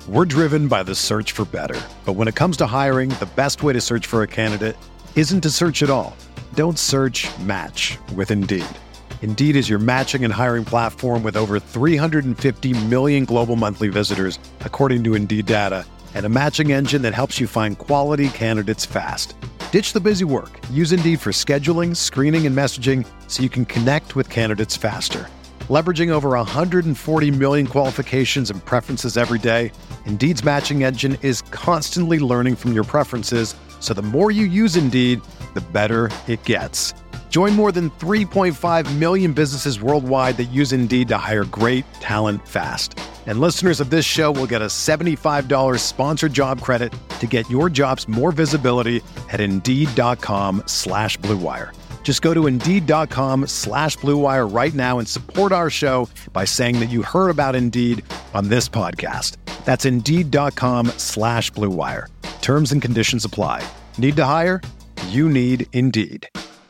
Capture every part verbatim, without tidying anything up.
We're driven by the search for better. But when it comes to hiring, the best way to search for a candidate isn't to search at all. Don't search, match with Indeed. Indeed is your matching and hiring platform with over three hundred fifty million global monthly visitors, according to Indeed data, and a matching engine that helps you find quality candidates fast. Ditch the busy work. Use Indeed for scheduling, screening, and messaging so you can connect with candidates faster. Leveraging over one hundred forty million qualifications and preferences every day, Indeed's matching engine is constantly learning from your preferences, so the more you use Indeed, the better it gets. Join more than three point five million businesses worldwide that use Indeed to hire great talent fast. And listeners of this show will get a seventy-five dollars sponsored job credit to get your jobs more visibility at Indeed.com slash Blue Wire. Just go to Indeed.com slash Blue Wire right now and support our show by saying that you heard about Indeed on this podcast. That's Indeed.com slash Blue Wire. Terms and conditions apply. Need to hire? You need Indeed.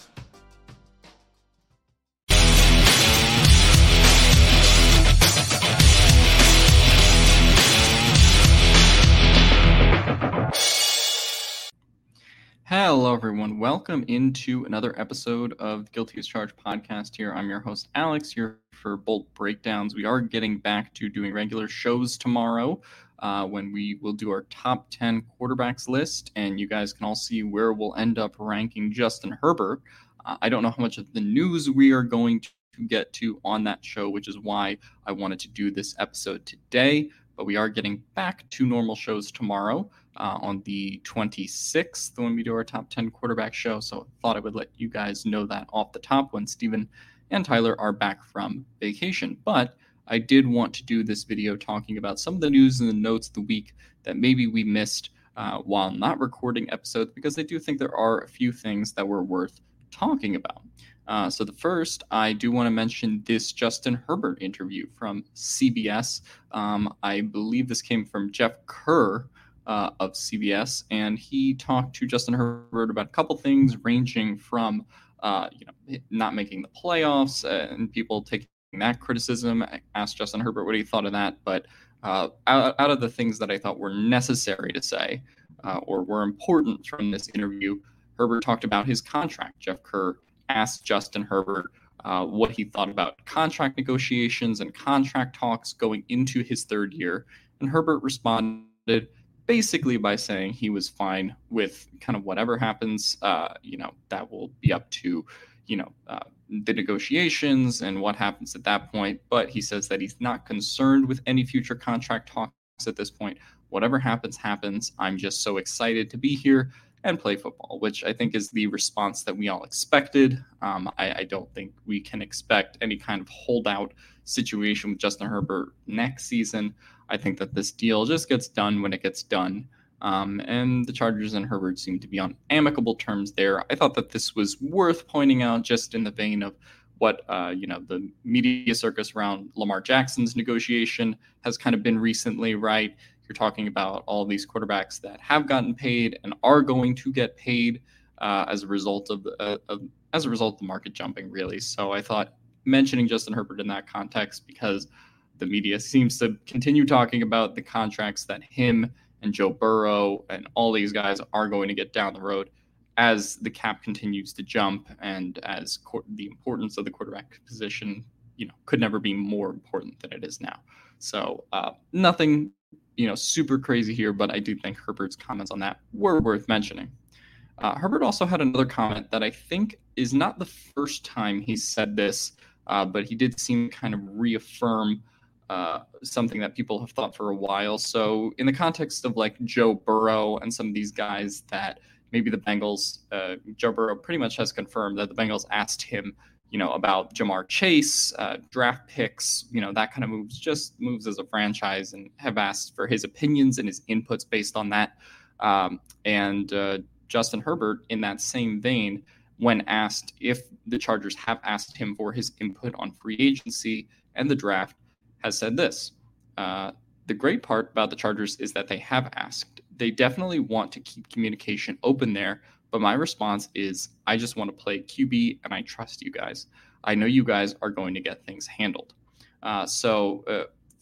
Hello, everyone. Welcome into another episode of the Guilty as Charged podcast here. I'm your host, Alex, here for Bolt Breakdowns. We are getting back to doing regular shows tomorrow uh, when we will do our top ten quarterbacks list, and you guys can all see where we'll end up ranking Justin Herbert. Uh, I don't know how much of the news we are going to get to on that show, which is why I wanted to do this episode today, but we are getting back to normal shows tomorrow. Uh, on the twenty-sixth when we do our top ten quarterback show. So I thought I would let you guys know that off the top when Steven and Tyler are back from vacation. But I did want to do this video talking about some of the news and the notes of the week that maybe we missed uh, while not recording episodes, because I do think there are a few things that were worth talking about. Uh, so the first, I do want to mention this Justin Herbert interview from C B S. Um, I believe this came from Jeff Kerr, Uh, of C B S, and he talked to Justin Herbert about a couple things ranging from uh, you know, not making the playoffs and people taking that criticism. I asked Justin Herbert what he thought of that, but uh, out, out of the things that I thought were necessary to say uh, or were important from this interview, Herbert talked about his contract. Jeff Kerr asked Justin Herbert uh, what he thought about contract negotiations and contract talks going into his third year, and Herbert responded basically by saying he was fine with kind of whatever happens. Uh, you know, that will be up to, you know, uh, the negotiations and what happens at that point. But he says that he's not concerned with any future contract talks at this point. Whatever happens, happens. I'm just so excited to be here and play football, which I think is the response that we all expected. Um, I, I don't think we can expect any kind of holdout situation with Justin Herbert next season. I think that this deal just gets done when it gets done. Um, and the Chargers and Herbert seem to be on amicable terms there. I thought that this was worth pointing out just in the vein of what, uh, you know, the media circus around Lamar Jackson's negotiation has kind of been recently, right? You're talking about all these quarterbacks that have gotten paid and are going to get paid uh, as a result of, uh, of as a result of the market jumping, really. So I thought mentioning Justin Herbert in that context, because the media seems to continue talking about the contracts that him and Joe Burrow and all these guys are going to get down the road as the cap continues to jump, and as co- the importance of the quarterback position, you know, could never be more important than it is now. So uh, nothing, you know, super crazy here, but I do think Herbert's comments on that were worth mentioning. Uh, Herbert also had another comment that I think is not the first time he said this, uh, but he did seem to kind of reaffirm Uh, something that people have thought for a while. So in the context of like Joe Burrow and some of these guys that maybe the Bengals, uh, Joe Burrow pretty much has confirmed that the Bengals asked him, you know, about Jamar Chase, uh, draft picks, you know, that kind of moves, just moves as a franchise, and have asked for his opinions and his inputs based on that. Um, and uh, Justin Herbert, in that same vein, when asked if the Chargers have asked him for his input on free agency and the draft, has said this. Uh, the great part about the Chargers is that they have asked. They definitely want to keep communication open there, but my response is, I just want to play Q B and I trust you guys. I know you guys are going to get things handled. Uh, so uh,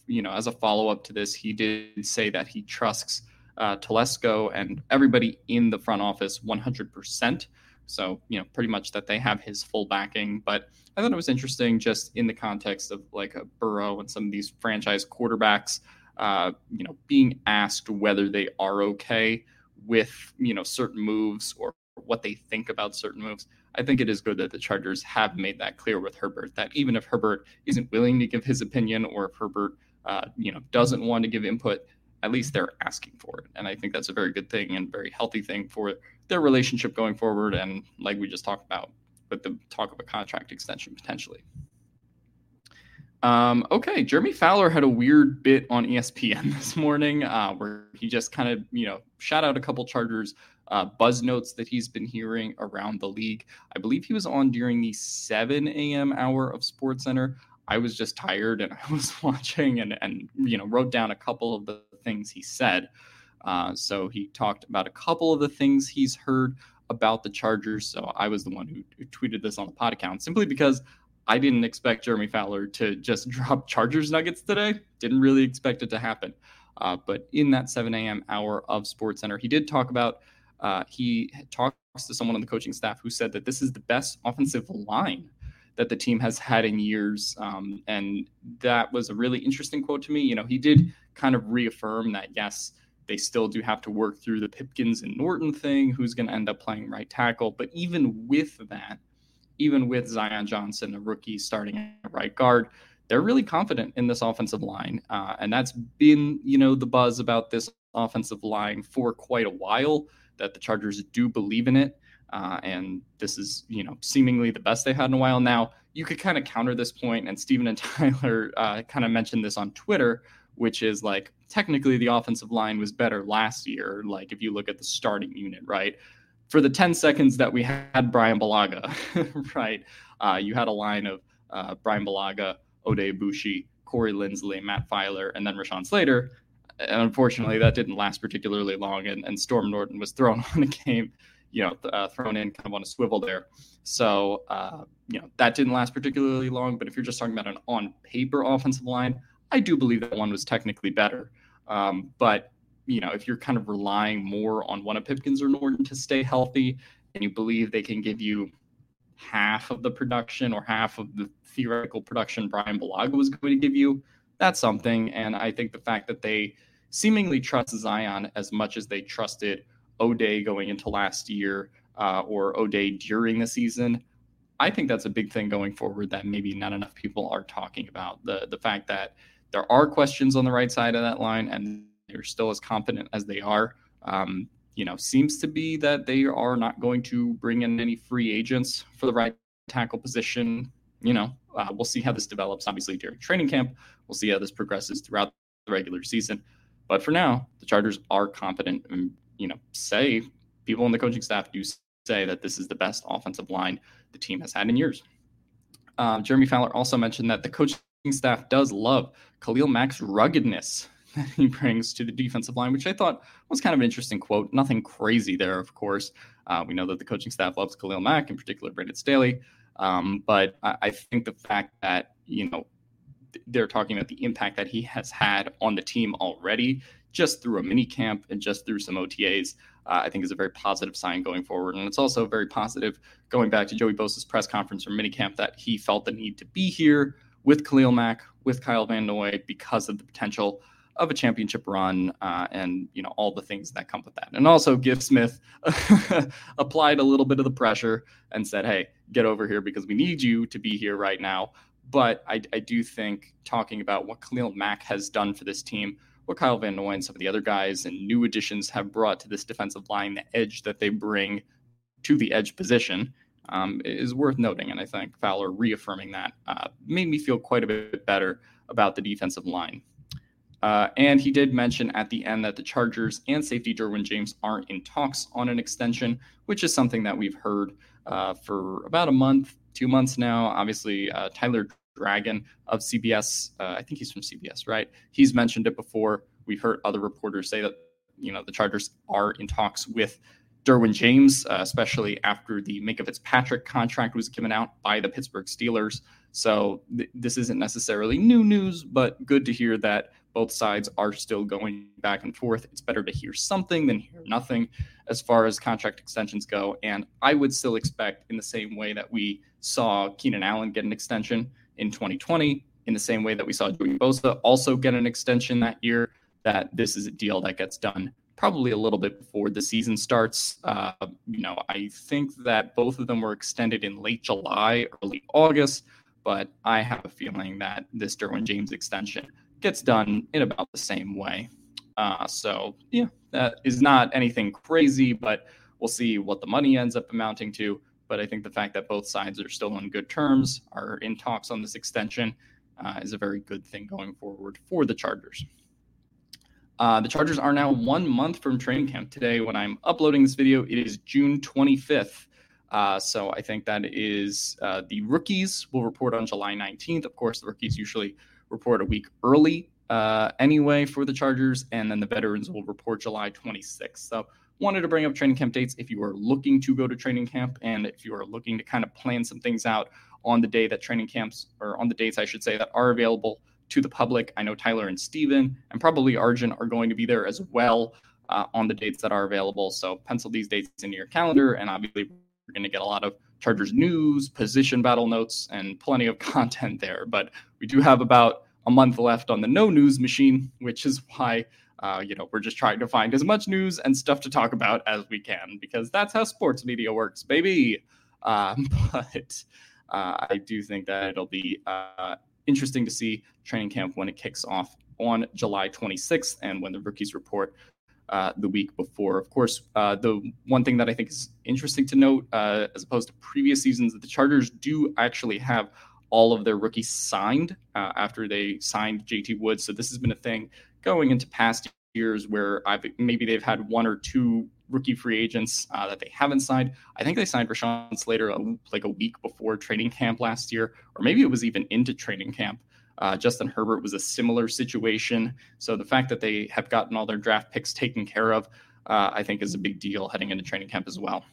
you know, as a follow-up to this, he did say that he trusts uh, Telesco and everybody in the front office one hundred percent. So, you know, pretty much that they have his full backing. But I thought it was interesting just in the context of like a Burrow and some of these franchise quarterbacks, uh, you know, being asked whether they are okay with, you know, certain moves or what they think about certain moves. I think it is good that the Chargers have made that clear with Herbert, that even if Herbert isn't willing to give his opinion, or if Herbert, uh, you know, doesn't want to give input, at least they're asking for it. And I think that's a very good thing and very healthy thing for their relationship going forward. And like we just talked about with the talk of a contract extension potentially. Um, okay, Jeremy Fowler had a weird bit on E S P N this morning uh, where he just kind of, you know, shout out a couple Chargers uh, buzz notes that he's been hearing around the league. I believe he was on during the seven a.m. hour of SportsCenter. I was just tired and I was watching and, and you know, wrote down a couple of the things he said. Uh, so he talked about a couple of the things he's heard about the Chargers. So I was the one who, who tweeted this on the pod account simply because I didn't expect Jeremy Fowler to just drop Chargers nuggets today. Didn't really expect it to happen. Uh, but in that seven a.m. hour of SportsCenter, he did talk about, uh, he talks to someone on the coaching staff who said that this is the best offensive line that the team has had in years. Um, and that was a really interesting quote to me. You know, he did kind of reaffirm that, yes, they still do have to work through the Pipkins and Norton thing, who's going to end up playing right tackle. But even with that, even with Zion Johnson, a rookie starting at right guard, they're really confident in this offensive line. Uh, and that's been, you know, the buzz about this offensive line for quite a while, that the Chargers do believe in it. Uh, and this is, you know, seemingly the best they had in a while. Now, you could kind of counter this point, and Steven and Tyler uh, kind of mentioned this on Twitter, which is like, technically the offensive line was better last year. Like if you look at the starting unit, right? For the ten seconds that we had Brian Bulaga, right? Uh, you had a line of uh, Brian Bulaga, Oday Aboushi, Corey Linsley, Matt Filer, and then Rashawn Slater. And unfortunately, that didn't last particularly long, and, and Storm Norton was thrown on the game, you know, uh, thrown in kind of on a swivel there. So, uh, you know, that didn't last particularly long. But if you're just talking about an on-paper offensive line, I do believe that one was technically better. Um, but, you know, if you're kind of relying more on one of Pipkins or Norton to stay healthy, and you believe they can give you half of the production or half of the theoretical production Brian Bulaga was going to give you, that's something. And I think the fact that they seemingly trust Zion as much as they trusted Oday going into last year uh, or Oday during the season, I think that's a big thing going forward that maybe not enough people are talking about. The the fact that there are questions on the right side of that line and they're still as confident as they are, um, you know, seems to be that they are not going to bring in any free agents for the right tackle position. You know, uh, we'll see how this develops, obviously, during training camp. We'll see how this progresses throughout the regular season. But for now, the Chargers are confident and, you know, say people on the coaching staff do say that this is the best offensive line the team has had in years. Uh, Jeremy Fowler also mentioned that the coaching staff does love Khalil Mack's ruggedness that he brings to the defensive line, which I thought was kind of an interesting quote. Nothing crazy there, of course. Uh, we know that the coaching staff loves Khalil Mack, in particular Brandon Staley. Um, but I, I think the fact that, you know, they're talking about the impact that he has had on the team already, just through a mini camp and just through some O T As, uh, I think is a very positive sign going forward. And it's also very positive going back to Joey Bosa's press conference from mini camp that he felt the need to be here with Khalil Mack, with Kyle Van Noy, because of the potential of a championship run uh, and, you know, all the things that come with that. And also Gift Smith applied a little bit of the pressure and said, hey, get over here because we need you to be here right now. But I, I do think talking about what Khalil Mack has done for this team, what Kyle Van Noy and some of the other guys and new additions have brought to this defensive line, the edge that they bring to the edge position, um, is worth noting. And I think Fowler reaffirming that uh, made me feel quite a bit better about the defensive line. Uh, and he did mention at the end that the Chargers and safety Derwin James aren't in talks on an extension, which is something that we've heard uh, for about a month, two months now. Obviously, uh, Tyler Dragon of C B S, uh, I think he's from C B S, right? He's mentioned it before. We've heard other reporters say that, you know, the Chargers are in talks with Derwin James, uh, especially after the Minkah Fitzpatrick contract was given out by the Pittsburgh Steelers. So th- this isn't necessarily new news, but good to hear that both sides are still going back and forth. It's better to hear something than hear nothing as far as contract extensions go. And I would still expect, in the same way that we saw Keenan Allen get an extension in twenty twenty, in the same way that we saw Joey Bosa also get an extension that year, that this is a deal that gets done probably a little bit before the season starts. Uh, you know, I think that both of them were extended in late July, early August, but I have a feeling that this Derwin James extension gets done in about the same way. Uh, so, yeah, that is not anything crazy, but we'll see what the money ends up amounting to. But I think the fact that both sides are still on good terms, are in talks on this extension, uh, is a very good thing going forward for the Chargers. Uh, the Chargers are now one month from training camp. Today, when I'm uploading this video, it is June twenty-fifth. Uh, so I think that is uh, the rookies will report on July nineteenth. Of course, the rookies usually report a week early uh, anyway for the Chargers, and then the veterans will report July twenty-sixth. So wanted to bring up training camp dates if you are looking to go to training camp, and if you are looking to kind of plan some things out on the day that training camps, or on the dates, I should say, that are available to the public. I know Tyler and Steven and probably Arjun are going to be there as well uh, on the dates that are available. So pencil these dates into your calendar, and obviously we're going to get a lot of Chargers news, position battle notes, and plenty of content there. But we do have about a month left on the no news machine, which is why uh, you know we're just trying to find as much news and stuff to talk about as we can, because that's how sports media works, baby. Um, but uh, I do think that it'll be uh, interesting to see training camp when it kicks off on July twenty-sixth, and when the rookies report uh, the week before. Of course, uh, the one thing that I think is interesting to note, uh, as opposed to previous seasons, that the Chargers do actually have all of their rookies signed uh, after they signed J T Woods. So this has been a thing going into past years where I've, maybe they've had one or two rookie free agents uh, that they haven't signed. I think they signed Rashawn Slater a, like a week before training camp last year, or maybe it was even into training camp. Uh, Justin Herbert was a similar situation. So the fact that they have gotten all their draft picks taken care of, uh, I think is a big deal heading into training camp as well.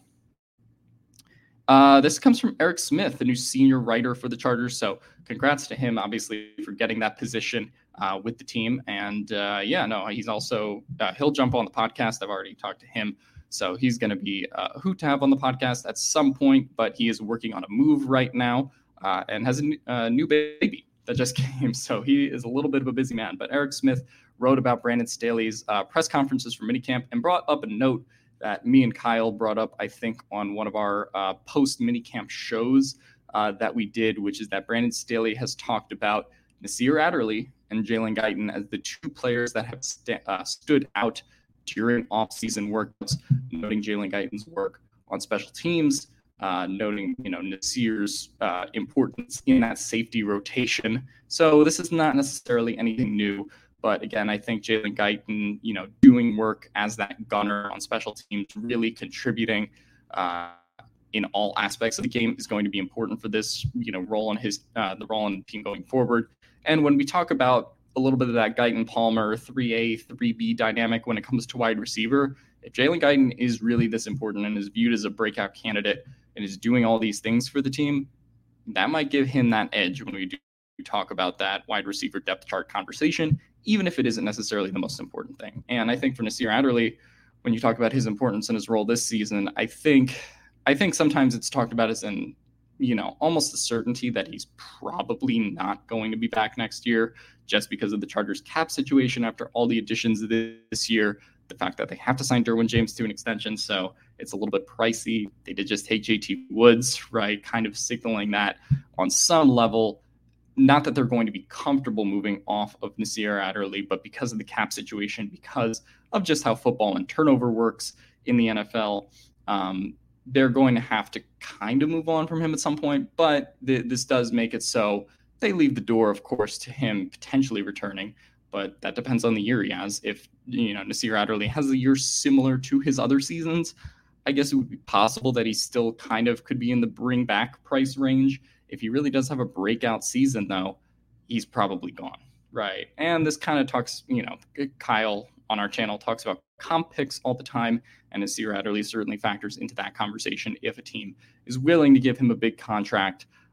Uh, this comes from Eric Smith, the new senior writer for the Chargers. So congrats to him, obviously, for getting that position uh, with the team. And uh, yeah, no, he's also, uh, he'll jump on the podcast. I've already talked to him. So he's going to be a uh, hoot to have on the podcast at some point, but he is working on a move right now uh, and has a n- uh, new baby that just came. So he is a little bit of a busy man. But Eric Smith wrote about Brandon Staley's uh, press conferences for minicamp and brought up a note that me and Kyle brought up, I think, on one of our uh, post minicamp shows uh, that we did, which is that Brandon Staley has talked about Nasir Adderley and Jalen Guyton as the two players that have st- uh, stood out during off-season workouts, noting Jalen Guyton's work on special teams, uh, noting, you know, Nasir's uh, importance in that safety rotation. So this is not necessarily anything new. But again, I think Jalen Guyton, you know, doing work as that gunner on special teams, really contributing uh, in all aspects of the game, is going to be important for this, you know, role on his uh, the role on the team going forward. And when we talk about a little bit of that Guyton Palmer three A, three B dynamic when it comes to wide receiver, if Jalen Guyton is really this important and is viewed as a breakout candidate and is doing all these things for the team, that might give him that edge when we do talk about that wide receiver depth chart conversation, even if it isn't necessarily the most important thing. And I think for Nasir Adderley, when you talk about his importance and his role this season, I think I think sometimes it's talked about as an, you know, almost a certainty that he's probably not going to be back next year, just because of the Chargers cap situation after all the additions this year, the fact that they have to sign Derwin James to an extension. So it's a little bit pricey. They did just take J T Woods, right? Kind of signaling that on some level, not that they're going to be comfortable moving off of Nasir Adderley, but because of the cap situation, because of just how football and turnover works in the N F L, um, they're going to have to kind of move on from him at some point. But th- this does make it so they leave the door, of course, to him potentially returning. But that depends on the year he has. If, you know, Nasir Adderley has a year similar to his other seasons, I guess it would be possible that he still kind of could be in the bring back price range. If he really does have a breakout season, though, he's probably gone, right? And this kind of talks, you know, Kyle on our channel talks about comp picks all the time, and Nasir Adderley certainly factors into that conversation if a team is willing to give him a big contract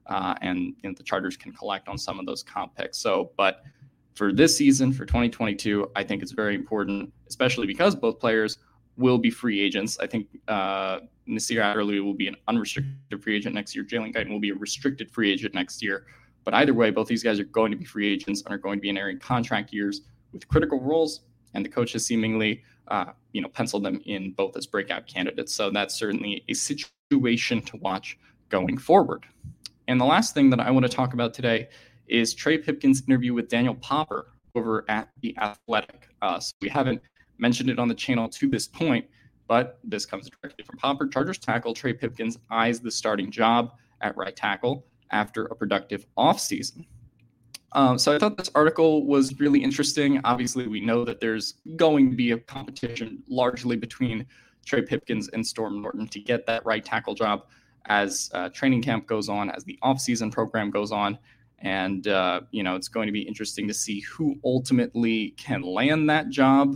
uh, and you know, the Chargers can collect on some of those comp picks. So, but for this season, for twenty twenty-two, I think it's very important, especially because both players will be free agents. I think uh, Nasir Adderley will be an unrestricted free agent next year. Jalen Guyton will be a restricted free agent next year. But either way, both these guys are going to be free agents and are going to be entering contract years with critical roles. And the coach has seemingly, uh, you know, penciled them in both as breakout candidates. So that's certainly a situation to watch going forward. And the last thing that I want to talk about today is Trey Pipkins' interview with Daniel Popper over at The Athletic. Uh, so we haven't mentioned it on the channel to this point, but this comes directly from Popper. Chargers tackle Trey Pipkins eyes the starting job at right tackle after a productive offseason. Um, so I thought this article was really interesting. Obviously, we know that there's going to be a competition largely between Trey Pipkins and Storm Norton to get that right tackle job as uh, training camp goes on, as the offseason program goes on. And, uh, you know, it's going to be interesting to see who ultimately can land that job.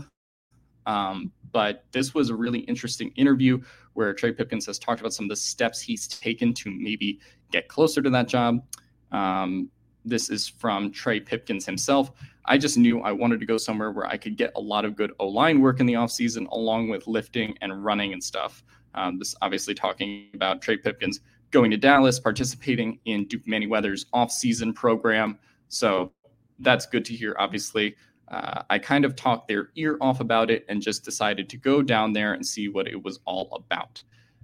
Um, but this was a really interesting interview where Trey Pipkins has talked about some of the steps he's taken to maybe get closer to that job. Um, this is from Trey Pipkins himself. I just knew I wanted to go somewhere where I could get a lot of good O-line work in the offseason, along with lifting and running and stuff. Um, this obviously talking about Trey Pipkins going to Dallas, participating in Duke Manyweather's offseason program. So that's good to hear, obviously. Uh, I kind of talked their ear off about it and just decided to go down there and see what it was all about.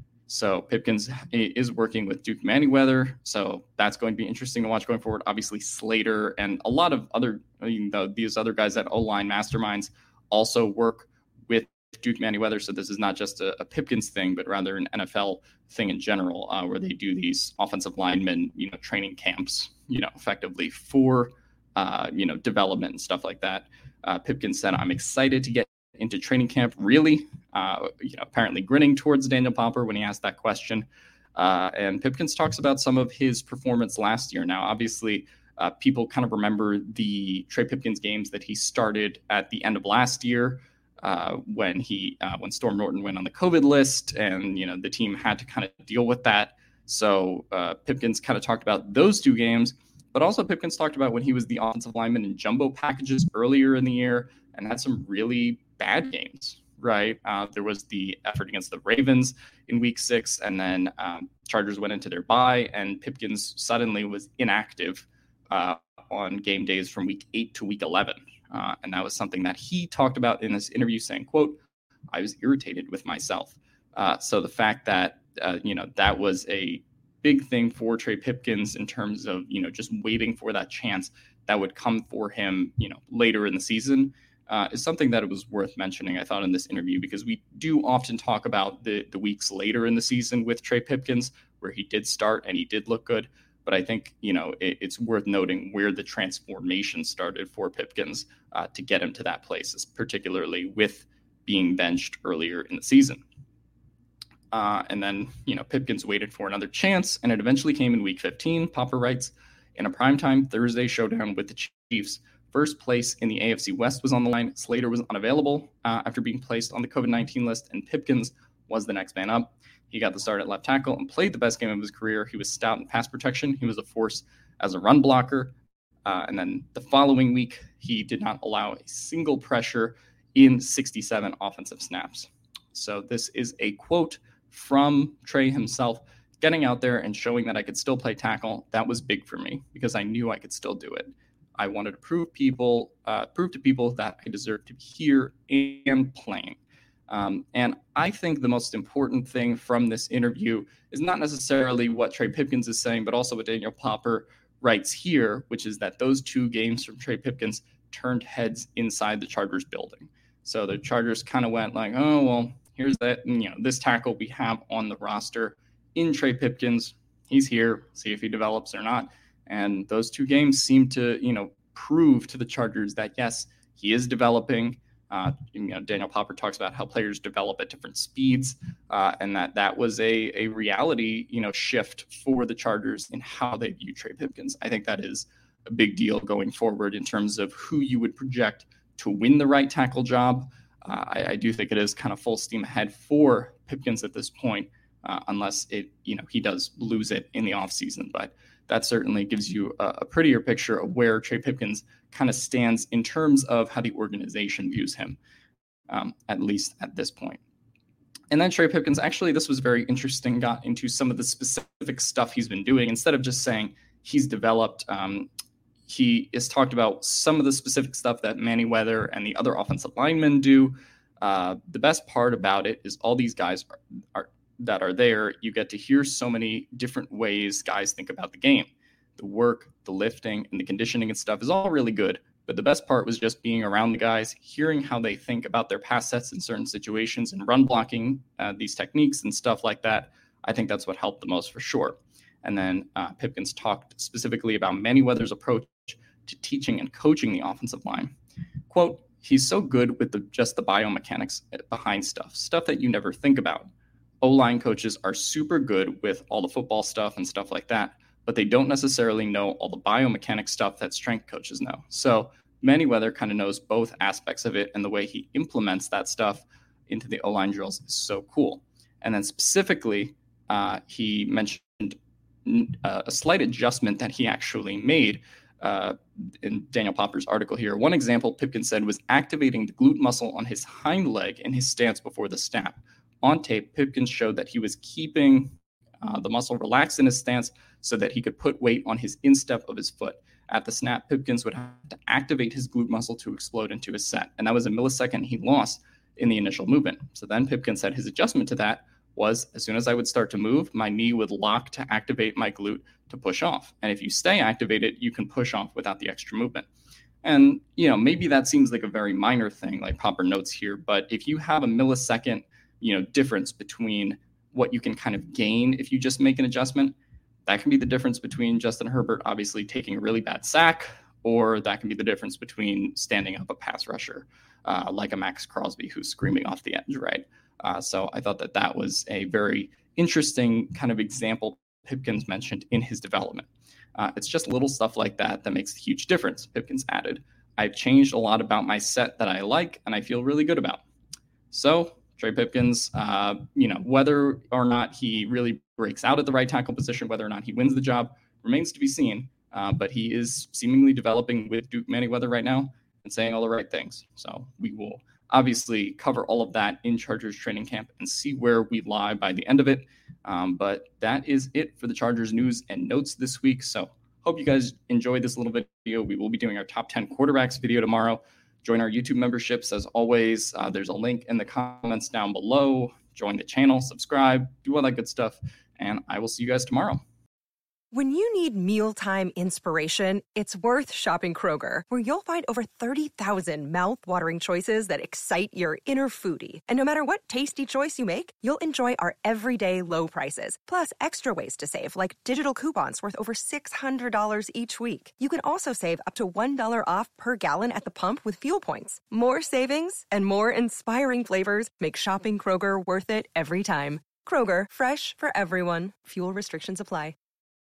So Pipkins is working with Duke Manyweather, so that's going to be interesting to watch going forward. Obviously, Slater and a lot of other, you know, these other guys at O-line masterminds also work with Duke Manyweather. So this is not just a, a Pipkins thing, but rather an N F L thing in general, uh, where they do these offensive linemen, you know, training camps, you know, effectively for, uh, you know, development and stuff like that. Uh, Pipkins said, "I'm excited to get into training camp." Really, uh, you know, apparently grinning towards Daniel Popper when he asked that question. Uh, and Pipkins talks about some of his performance last year. Now, obviously, uh, people kind of remember the Trey Pipkins games that he started at the end of last year, uh, when he uh, when Storm Norton went on the COVID list, and you know the team had to kind of deal with that. So uh, Pipkins kind of talked about those two games, but also Pipkins talked about when he was the offensive lineman in jumbo packages earlier in the year and had some really bad games, right? Uh, there was the effort against the Ravens in week six, and then um, Chargers went into their bye, and Pipkins suddenly was inactive uh, on game days from week eight to week eleven. Uh, and that was something that he talked about in this interview, saying, quote, "I was irritated with myself." Uh, so the fact that, uh, you know, that was a big thing for Trey Pipkins in terms of, you know, just waiting for that chance that would come for him, you know, later in the season, uh, is something that it was worth mentioning, I thought, in this interview, because we do often talk about the, the weeks later in the season with Trey Pipkins, where he did start and he did look good. But I think, you know, it, it's worth noting where the transformation started for Pipkins uh, to get him to that place, particularly with being benched earlier in the season. Uh, and then, you know, Pipkins waited for another chance, and it eventually came in week fifteen. Popper writes, "In a primetime Thursday showdown with the Chiefs, first place in the A F C West was on the line. Slater was unavailable uh, after being placed on the COVID nineteen list, and Pipkins was the next man up. He got the start at left tackle and played the best game of his career. He was stout in pass protection. He was a force as a run blocker. Uh, and then the following week, he did not allow a single pressure in sixty-seven offensive snaps." So this is a quote from Trey himself, getting out there and showing that I could still play tackle. That was big for me because I knew I could still do it. I wanted to prove people, uh, prove to people that I deserve to be here and playing. Um, and I think the most important thing from this interview is not necessarily what Trey Pipkins is saying, but also what Daniel Popper writes here, which is that those two games from Trey Pipkins turned heads inside the Chargers building. So the Chargers kind of went like, oh, well, here's that, you know, this tackle we have on the roster in Trey Pipkins. He's here, see if he develops or not. And those two games seem to, you know, prove to the Chargers that, yes, he is developing. Uh, you know, Daniel Popper talks about how players develop at different speeds, uh, and that that was a a reality, you know, shift for the Chargers in how they view Trey Pipkins. I think that is a big deal going forward in terms of who you would project to win the right tackle job. Uh, I, I do think it is kind of full steam ahead for Pipkins at this point, uh, unless it, you know, he does lose it in the offseason. But that certainly gives you a, a prettier picture of where Trey Pipkins kind of stands in terms of how the organization views him, um, at least at this point. And then Trey Pipkins, actually, this was very interesting, got into some of the specific stuff he's been doing. Instead of just saying he's developed, um, he has talked about some of the specific stuff that Manny Weather and the other offensive linemen do. Uh, the best part about it is all these guys are, are that are there, you get to hear so many different ways guys think about the game. The work, the lifting, and the conditioning and stuff is all really good. But the best part was just being around the guys, hearing how they think about their pass sets in certain situations and run blocking uh, these techniques and stuff like that. I think that's what helped the most for sure. And then uh, Pipkins talked specifically about Manny Weather's approach to teaching and coaching the offensive line. Quote, he's so good with the, just the biomechanics behind stuff, stuff that you never think about. O-line coaches are super good with all the football stuff and stuff like that, but they don't necessarily know all the biomechanics stuff that strength coaches know. So Manny Weather kind of knows both aspects of it, and the way he implements that stuff into the O-line drills is so cool. And then specifically, uh, he mentioned uh, a slight adjustment that he actually made uh, in Daniel Popper's article here. One example Pipkins said was activating the glute muscle on his hind leg in his stance before the snap. On tape, Pipkins showed that he was keeping uh, the muscle relaxed in his stance so that he could put weight on his instep of his foot. At the snap, Pipkins would have to activate his glute muscle to explode into his set, and that was a millisecond he lost in the initial movement. So then Pipkins said his adjustment to that was, as soon as I would start to move, my knee would lock to activate my glute to push off. And if you stay activated, you can push off without the extra movement. And, you know, maybe that seems like a very minor thing, like Popper notes here, but if you have a millisecond you know, difference between what you can kind of gain if you just make an adjustment, that can be the difference between Justin Herbert obviously taking a really bad sack, or that can be the difference between standing up a pass rusher uh, like a Max Crosby who's screaming off the edge, right? Uh, so I thought that that was a very interesting kind of example Pipkins mentioned in his development. Uh, it's just little stuff like that that makes a huge difference, Pipkins added. I've changed a lot about my set that I like and I feel really good about. So Trey Pipkins, uh, you know, whether or not he really breaks out at the right tackle position, whether or not he wins the job, remains to be seen. Uh, but he is seemingly developing with Duke Manny Weather right now and saying all the right things. So we will obviously cover all of that in Chargers training camp and see where we lie by the end of it. Um, but that is it for the Chargers news and notes this week. So hope you guys enjoyed this little video. We will be doing our top ten quarterbacks video tomorrow. Join our YouTube memberships. As always, uh, there's a link in the comments down below. Join the channel, subscribe, do all that good stuff. And I will see you guys tomorrow. When you need mealtime inspiration, it's worth shopping Kroger, where you'll find over thirty thousand mouth-watering choices that excite your inner foodie. And no matter what tasty choice you make, you'll enjoy our everyday low prices, plus extra ways to save, like digital coupons worth over six hundred dollars each week. You can also save up to one dollar off per gallon at the pump with fuel points. More savings and more inspiring flavors make shopping Kroger worth it every time. Kroger, fresh for everyone. Fuel restrictions apply.